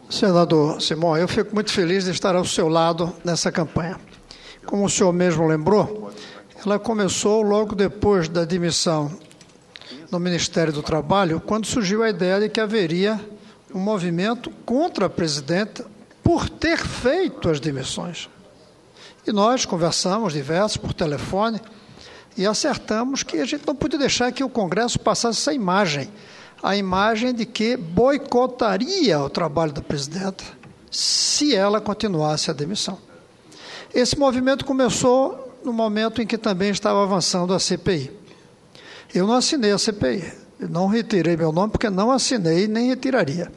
Senador Simão, eu fico muito feliz de estar ao seu lado nessa campanha. Como o senhor mesmo lembrou, ela começou logo depois da admissão no Ministério do Trabalho, quando surgiu a ideia de que haveria um movimento contra a presidenta por ter feito as demissões. E nós conversamos diversos por telefone e acertamos que a gente não podia deixar que o Congresso passasse essa imagem, a imagem de que boicotaria o trabalho da presidenta se ela continuasse a demissão. Esse movimento começou no momento em que também estava avançando a CPI. Eu não assinei a CPI, eu não retirei meu nome porque não assinei nem retiraria.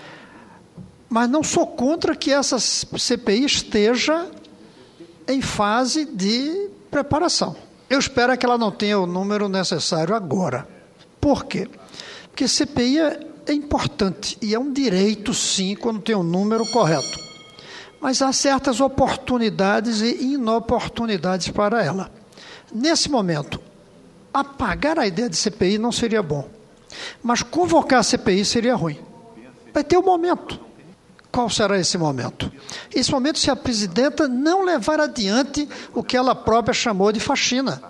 Mas não sou contra que essa CPI esteja em fase de preparação. Eu espero que ela não tenha o número necessário agora. Por quê? Porque CPI é importante e é um direito, sim, quando tem o número correto. Mas há certas oportunidades e inoportunidades para ela. Nesse momento, apagar a ideia de CPI não seria bom, mas convocar a CPI seria ruim. Vai ter um momento. Qual será esse momento? Esse momento se a presidenta não levar adiante o que ela própria chamou de faxina.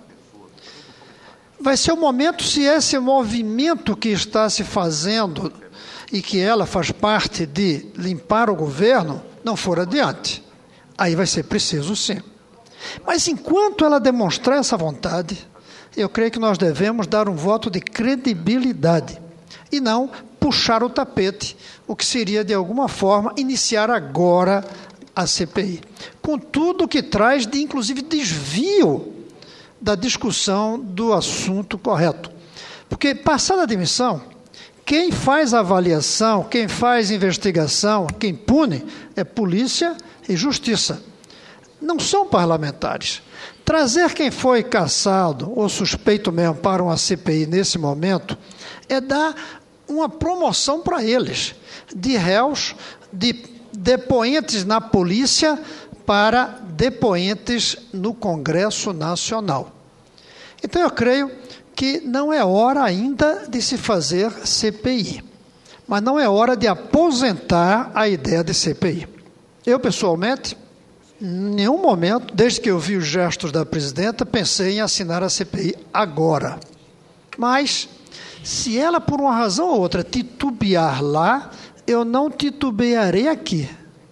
Vai ser o momento se esse movimento que está se fazendo e que ela faz parte de limpar o governo não for adiante. Aí vai ser preciso, sim. Mas enquanto ela demonstrar essa vontade, eu creio que nós devemos dar um voto de credibilidade e não puxar o tapete, o que seria, de alguma forma, iniciar agora a CPI. Com tudo que traz de, inclusive, desvio da discussão do assunto correto. Porque, passada a admissão, quem faz avaliação, quem faz investigação, quem pune, é polícia e justiça. Não são parlamentares. Trazer quem foi cassado ou suspeito mesmo para uma CPI nesse momento é dar uma promoção para eles, de réus, de depoentes na polícia para depoentes no Congresso Nacional. Então eu creio que não é hora ainda de se fazer CPI, mas não é hora de aposentar a ideia de CPI. Eu, pessoalmente, em nenhum momento, desde que eu vi os gestos da presidenta, pensei em assinar a CPI agora. Mas, se ela, por uma razão ou outra, titubear lá, eu não titubearei aqui.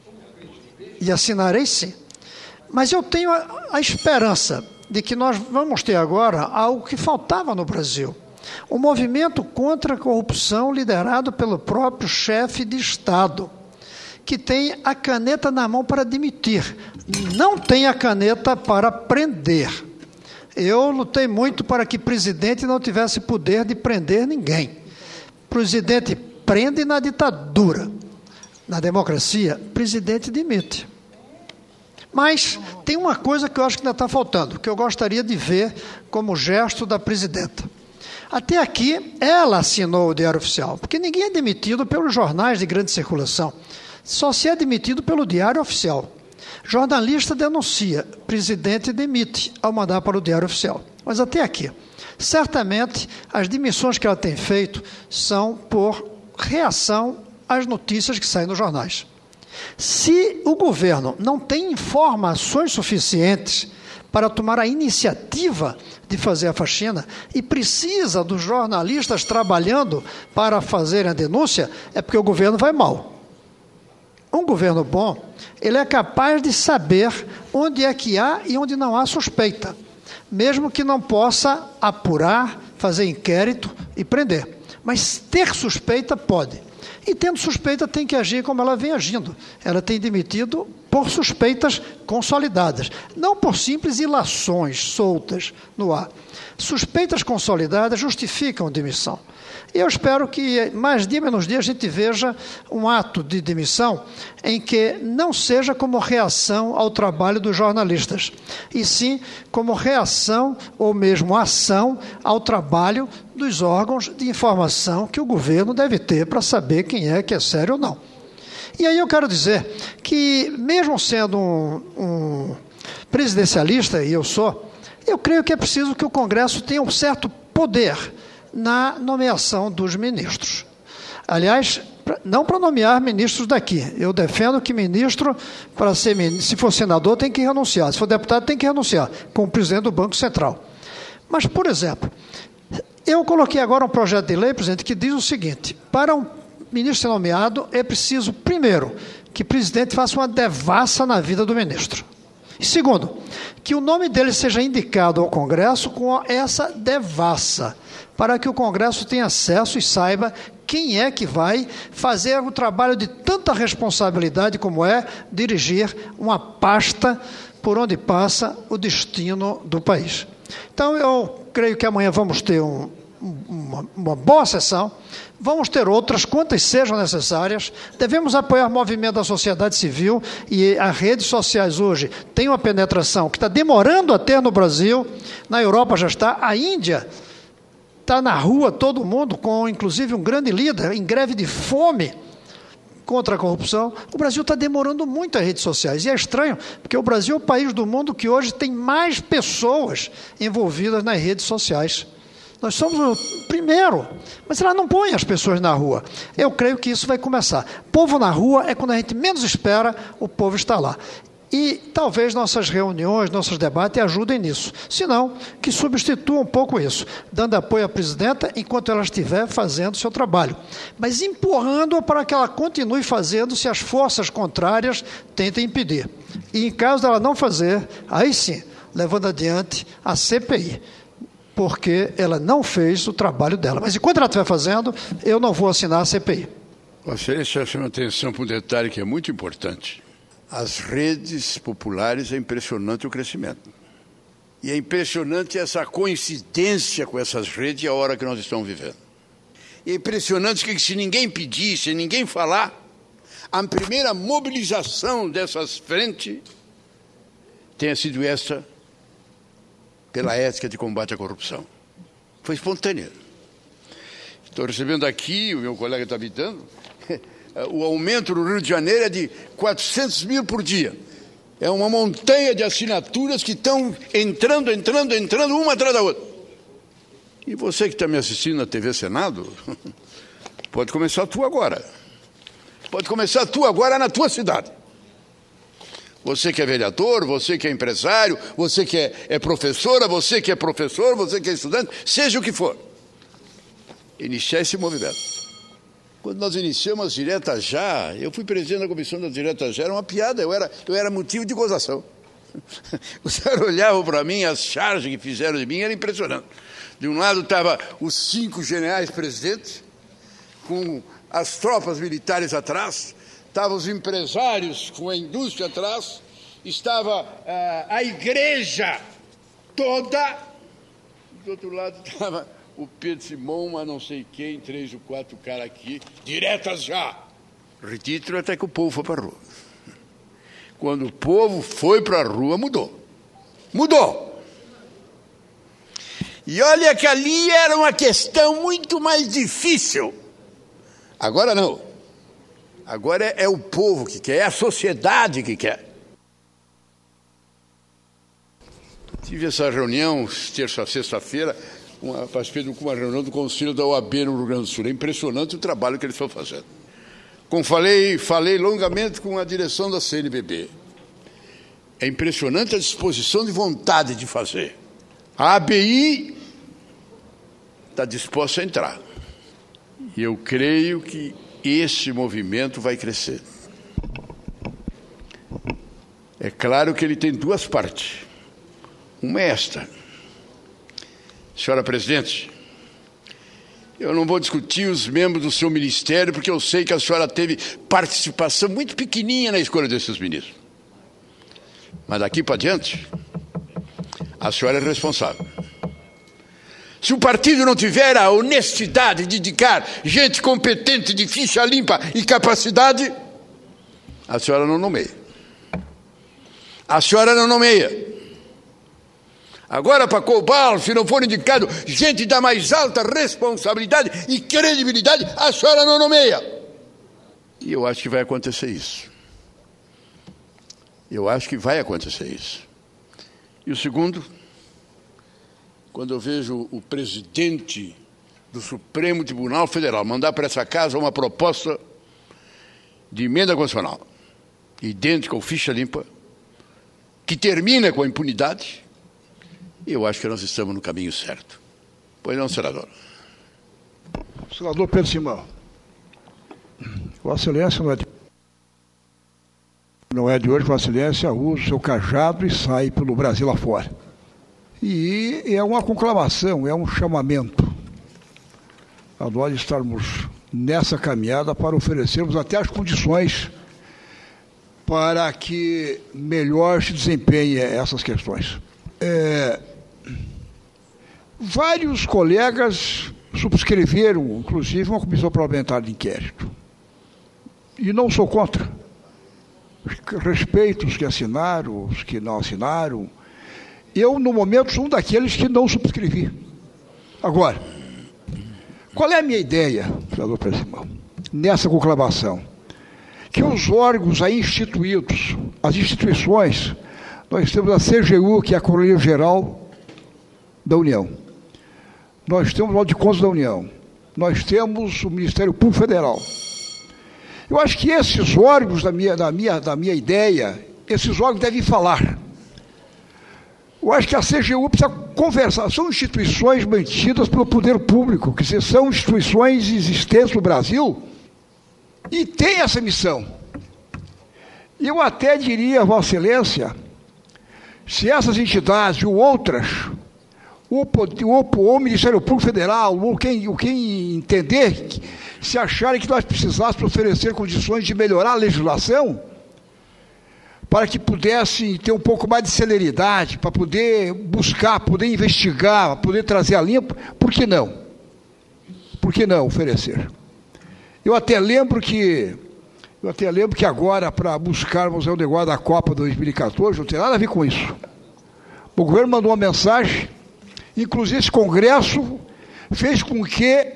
E assinarei sim. Mas eu tenho a esperança de que nós vamos ter agora algo que faltava no Brasil. Um movimento contra a corrupção liderado pelo próprio chefe de Estado, que tem a caneta na mão para demitir, não tem a caneta para prender. Eu lutei muito para que o presidente não tivesse poder de prender ninguém. O presidente prende na ditadura. Na democracia, o presidente demite. Mas tem uma coisa que eu acho que ainda está faltando, que eu gostaria de ver como gesto da presidenta. Até aqui, ela assinou o Diário Oficial, porque ninguém é demitido pelos jornais de grande circulação. Só se é demitido pelo Diário Oficial. Jornalista denuncia, presidente demite ao mandar para o Diário Oficial. Mas até aqui, certamente as demissões que ela tem feito são por reação às notícias que saem nos jornais. Se o governo não tem informações suficientes para tomar a iniciativa de fazer a faxina e precisa dos jornalistas trabalhando para fazerem a denúncia, é porque o governo vai mal. Um governo bom, ele é capaz de saber onde é que há e onde não há suspeita, mesmo que não possa apurar, fazer inquérito e prender. Mas ter suspeita pode. E tendo suspeita tem que agir como ela vem agindo. Ela tem demitido por suspeitas consolidadas, não por simples ilações soltas no ar. Suspeitas consolidadas justificam a demissão. E eu espero que, mais dia menos dia, a gente veja um ato de demissão em que não seja como reação ao trabalho dos jornalistas, e sim como reação ou mesmo ação ao trabalho dos órgãos de informação que o governo deve ter para saber quem é que é sério ou não. E aí eu quero dizer que, mesmo sendo um presidencialista, e eu sou, eu creio que é preciso que o Congresso tenha um certo poder na nomeação dos ministros. Aliás, não para nomear ministros daqui. Eu defendo que ministro, para ser ministro, se for senador, tem que renunciar. Se for deputado, tem que renunciar, como presidente do Banco Central. Mas, por exemplo, eu coloquei agora um projeto de lei, presidente, que diz o seguinte: para um ministro ser nomeado, é preciso, primeiro, que o presidente faça uma devassa na vida do ministro. E segundo, que o nome dele seja indicado ao Congresso com essa devassa, para que o Congresso tenha acesso e saiba quem é que vai fazer o trabalho de tanta responsabilidade como é dirigir uma pasta por onde passa o destino do país. Então, eu creio que amanhã vamos ter uma boa sessão, vamos ter outras, quantas sejam necessárias. Devemos apoiar o movimento da sociedade civil, e as redes sociais hoje têm uma penetração que está demorando a ter no Brasil, na Europa já está, a Índia está na rua, todo mundo, com inclusive um grande líder em greve de fome contra a corrupção. O Brasil está demorando muito as redes sociais, e é estranho, porque o Brasil é o país do mundo que hoje tem mais pessoas envolvidas nas redes sociais. Nós somos o primeiro, mas ela não põe as pessoas na rua. Eu creio que isso vai começar. Povo na rua é quando a gente menos espera, o povo está lá. E talvez nossas reuniões, nossos debates ajudem nisso. Se não, que substituam um pouco isso, dando apoio à presidenta enquanto ela estiver fazendo o seu trabalho, mas empurrando-a para que ela continue fazendo se as forças contrárias tentem impedir. E em caso dela não fazer, aí sim, levando adiante a CPI, porque ela não fez o trabalho dela. Mas enquanto ela estiver fazendo, eu não vou assinar a CPI. Vossa Excelência chama atenção para um detalhe que é muito importante. As redes populares, é impressionante o crescimento. E é impressionante essa coincidência com essas redes e a hora que nós estamos vivendo. E é impressionante que, se ninguém pedir, se ninguém falar, a primeira mobilização dessas frentes tenha sido essa, pela ética de combate à corrupção. Foi espontânea. Estou recebendo aqui, o meu colega está me dando, o aumento no Rio de Janeiro é de 400 mil por dia. É uma montanha de assinaturas que estão entrando, uma atrás da outra. E você que está me assistindo na TV Senado, pode começar tu agora. Pode começar tu agora na tua cidade. Você que é vereador, você que é empresário, você que é professora, você que é professor, você que é estudante, seja o que for. Iniciar esse movimento. Quando nós iniciamos as diretas já, eu fui presidente da comissão das diretas já, era uma piada, eu era motivo de gozação. Os caras olhavam para mim, as charges que fizeram de mim era impressionante. De um lado estava os 5 generais presidentes, com as tropas militares atrás, estavam os empresários com a indústria atrás, estava a igreja toda, do outro lado estava o Pedro Simão, a não sei quem, 3 ou 4 caras aqui, diretas já. Ridículo até que o povo foi para a rua. Quando o povo foi para a rua, mudou. Mudou. E olha que ali era uma questão muito mais difícil. Agora não. Agora é o povo que quer, é a sociedade que quer. Tive essa reunião, sexta-feira, participei de uma reunião do Conselho da OAB no Rio Grande do Sul. É impressionante o trabalho que eles estão fazendo. Como falei longamente com a direção da CNBB. É impressionante a disposição de vontade de fazer. A ABI está disposta a entrar. E eu creio que esse movimento vai crescer. É claro que ele tem 2 partes. Uma é esta. Senhora Presidente, eu não vou discutir os membros do seu ministério, porque eu sei que a senhora teve participação muito pequenininha na escolha desses ministros. Mas daqui para diante, a senhora é responsável. Se o partido não tiver a honestidade de indicar gente competente, de ficha limpa e capacidade, a senhora não nomeia. A senhora não nomeia. Agora, para Cobal, se não for indicado gente da mais alta responsabilidade e credibilidade, a senhora não nomeia. E eu acho que vai acontecer isso. Eu acho que vai acontecer isso. E o segundo, quando eu vejo o presidente do Supremo Tribunal Federal mandar para essa casa uma proposta de emenda constitucional idêntica ou ficha limpa, que termina com a impunidade, eu acho que nós estamos no caminho certo. Pois não, senador? Senador Pedro Simão, Vossa Excelência não é de hoje, Vossa Excelência usa o seu cajado e sai pelo Brasil afora. E é uma conclamação, é um chamamento a nós estarmos nessa caminhada para oferecermos até as condições para que melhor se desempenhe essas questões. Vários colegas subscreveram, inclusive, uma comissão parlamentar de inquérito. E não sou contra. Respeito os que assinaram, os que não assinaram. Eu, no momento, sou um daqueles que não subscrevi. Agora, qual é a minha ideia, senador Pedro Simão, nessa conclamação? Que os órgãos aí instituídos, as instituições, nós temos a CGU, que é a Controladoria Geral da União. Nós temos o Tribunal de Contas da União. Nós temos o Ministério Público Federal. Eu acho que esses órgãos, da minha ideia, esses órgãos devem falar. Eu acho que a CGU precisa conversar. São instituições mantidas pelo poder público, quer dizer, são instituições existentes no Brasil e têm essa missão. Eu até diria, Vossa Excelência, se essas entidades ou outras, ou o Ministério Público Federal, ou quem entender, se acharem que nós precisássemos oferecer condições de melhorar a legislação, para que pudesse ter um pouco mais de celeridade, para poder buscar, poder investigar, poder trazer a limpo, por que não? Por que não oferecer? Eu até lembro que agora, para buscarmos o negócio da Copa 2014, não tem nada a ver com isso. O governo mandou uma mensagem, inclusive esse Congresso fez com que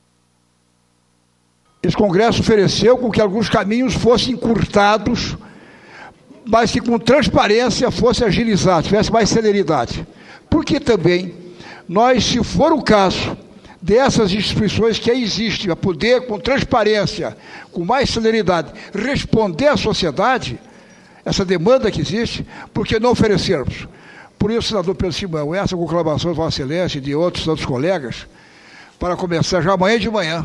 ofereceu com que alguns caminhos fossem encurtados, mas que com transparência fosse agilizado, tivesse mais celeridade. Porque também nós, se for o caso dessas instituições que aí existem, a poder, com transparência, com mais celeridade, responder à sociedade, essa demanda que existe, por que não oferecermos? Por isso, senador Pedro Simão, essa conclamação de Vossa Excelência e de outros colegas, para começar já amanhã de manhã,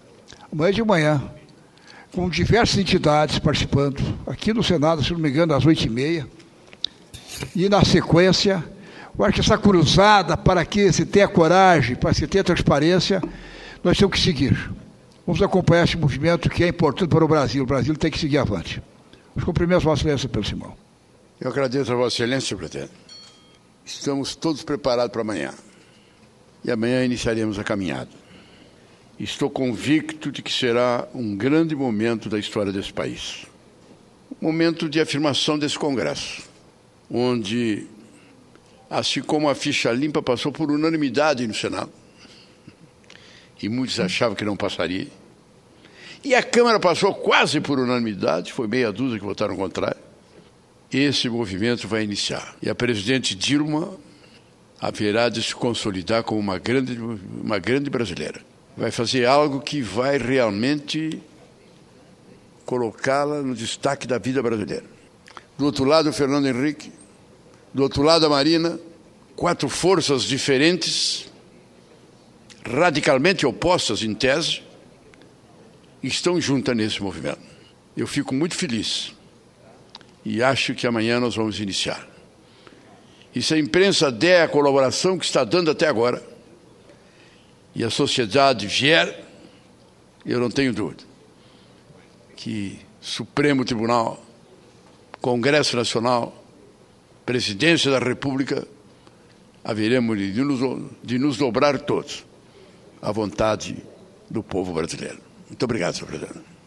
com diversas entidades participando, aqui no Senado, se não me engano, às 8h30, e na sequência, eu acho que essa cruzada, para que se tenha coragem, para que se tenha transparência, nós temos que seguir. Vamos acompanhar esse movimento que é importante para o Brasil tem que seguir avante. Os cumprimentos, Vossa Excelência, Pedro Simão. Eu agradeço a Vossa Excelência, presidente. Estamos todos preparados para amanhã. E amanhã iniciaremos a caminhada. Estou convicto de que será um grande momento da história desse país. Um momento de afirmação desse Congresso, onde, assim como a ficha limpa passou por unanimidade no Senado, e muitos achavam que não passaria, e a Câmara passou quase por unanimidade, foi meia dúzia que votaram contrário, esse movimento vai iniciar. E a presidente Dilma haverá de se consolidar como uma grande brasileira. Vai fazer algo que vai realmente colocá-la no destaque da vida brasileira. Do outro lado, o Fernando Henrique, do outro lado, a Marina, 4 forças diferentes, radicalmente opostas em tese, estão juntas nesse movimento. Eu fico muito feliz e acho que amanhã nós vamos iniciar. E se a imprensa der a colaboração que está dando até agora, e a sociedade vier, eu não tenho dúvida que Supremo Tribunal, Congresso Nacional, Presidência da República, haveremos de nos dobrar todos à vontade do povo brasileiro. Muito obrigado, senhor presidente.